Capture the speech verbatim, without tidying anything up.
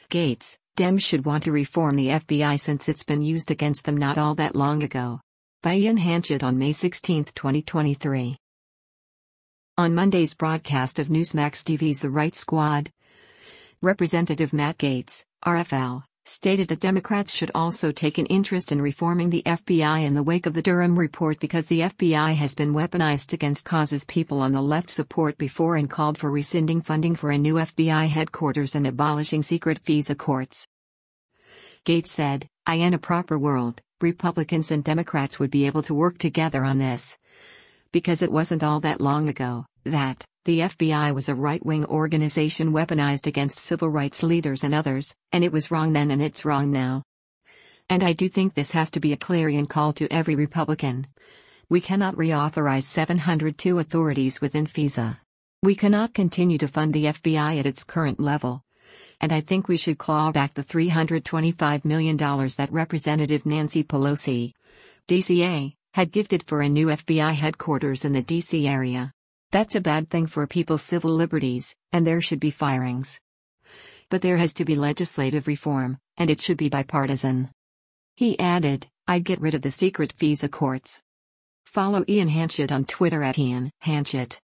Gaetz, Dems should want to reform the F B I since it's been used against them not all that long ago. By Ian Hanchett on May sixteenth, twenty twenty-three. On Monday's broadcast of Newsmax T V's The Right Squad, Representative Matt Gaetz, R F L, stated that Democrats should also take an interest in reforming the F B I in the wake of the Durham report because the F B I has been weaponized against causes people on the left support before and called for rescinding funding for a new F B I headquarters and abolishing secret FISA courts. Gaetz said, I in a proper world, Republicans and Democrats would be able to work together on this. Because it wasn't all that long ago that the F B I was a right-wing organization weaponized against civil rights leaders and others, and it was wrong then and it's wrong now. And I do think this has to be a clarion call to every Republican. We cannot reauthorize seven hundred two authorities within FISA. We cannot continue to fund the F B I at its current level. And I think we should claw back the three hundred twenty-five million dollars that Representative Nancy Pelosi, D C A, had gifted for a new F B I headquarters in the D C area. That's a bad thing for people's civil liberties, and there should be firings. But there has to be legislative reform, and it should be bipartisan. He added, I'd get rid of the secret FISA courts. Follow Ian Hanchett on Twitter at Ian Hanchett.